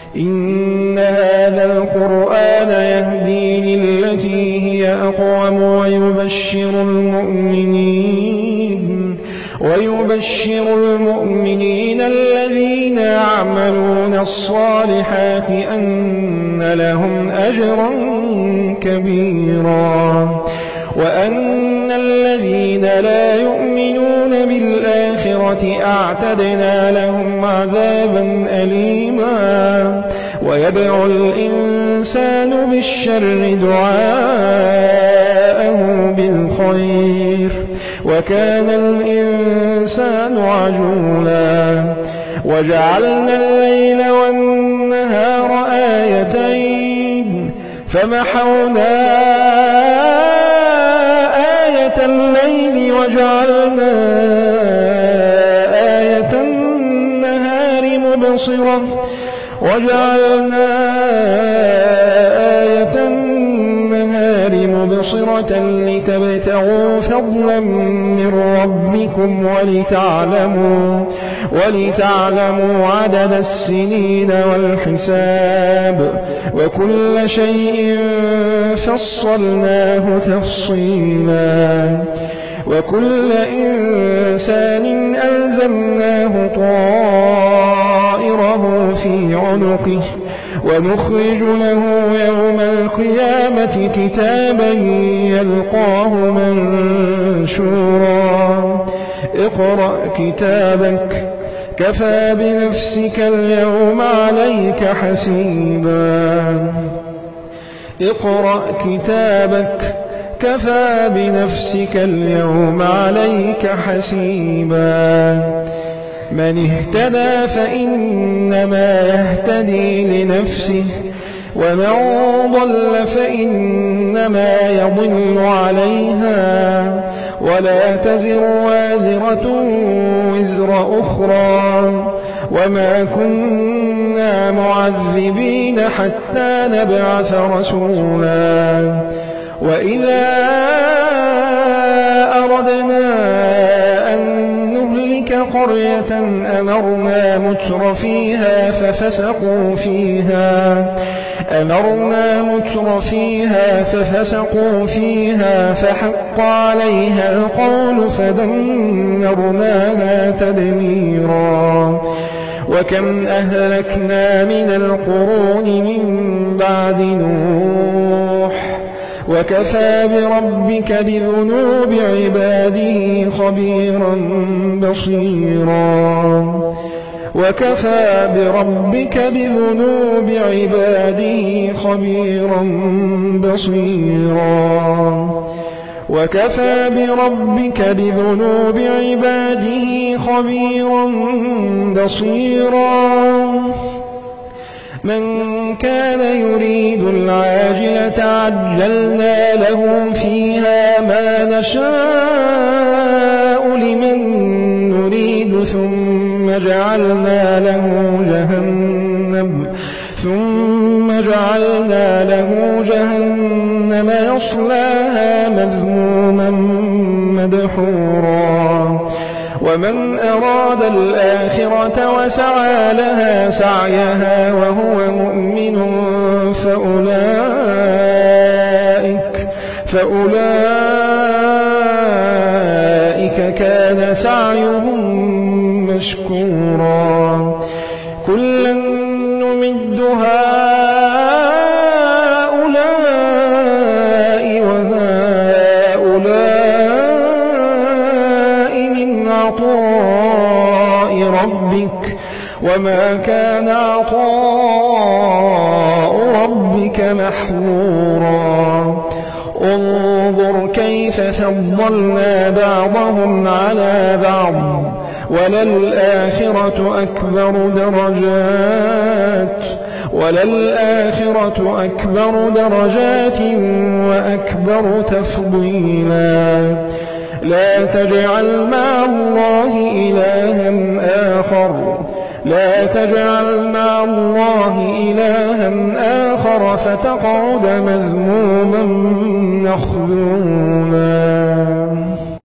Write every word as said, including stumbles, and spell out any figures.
إن هذا القرآن يهدي للتي هي أقوم ويبشر المؤمنين ويبشر المؤمنين الذين يعملون الصالحات أن لهم أجرا كبيرا وأن الذين لا يؤمنون بالآخرة أعتدنا لهم عذابا أليما ويدعو الإنسان بالشر دعاءه بالخير وكان الإنسان عجولا وجعلنا الليل والنهار آيتين فمحونا آية الليل وجعلنا آية النهار مبصرة وجعلنا آية النهار مبصرة لتبتغوا فضلا من ربكم ولتعلموا ولتعلموا عدد السنين والحساب وكل شيء فصلناه تفصيلا وكل إنسان ألزمناه طائره في عنقه ونخرج له يوم القيامة كتابا يلقاه منشورا اقرأ كتابك كفى بنفسك اليوم عليك حسيبا اقرأ كتابك كفى بنفسك اليوم عليك حسيبا من اهتدى فإنما يهتدي لنفسه ومن ضل فإنما يضل عليها ولا تزر وازرة وزر أخرى وما كنا معذبين حتى نبعث رسولا وإذا أردنا أن نهلك قرية أمرنا متر فيها ففسقوا فيها أمرنا متر فيها ففسقوا فيها فحق عليها القول فدمرناها تدميرا وكم أهلكنا من القرون من بعد نوح وكفى بربك بذنوب عباده خبيرا بصيرا وكفى بربك بذنوب عباده خبيرا بصيرا وكفى بربك بذنوب عباده خبيرا بصيرا من كان يريد العاجلة عجلنا له فيها ما نشاء لمن نريد ثم جعلنا له جهنم ثم جعلنا له جهنم يصلاها مذموما مدحورا ومن أراد الآخرة وسعى لها سعيها وهو مؤمن فأولئك فأولئك كان سعيهم مشكورا كلا نمد هؤلاء وهؤلاء من عطاء ربك وما كان عطاء ربك محظورا انظر كيف فضلنا بعضهم على بعض وللآخرة أكبر درجات وللآخرة أكبر درجات وأكبر تفضيلا لا تجعل مع الله إلها آخر لا تجعل مع الله إلها آخر فتقعد مذموما مخذولا.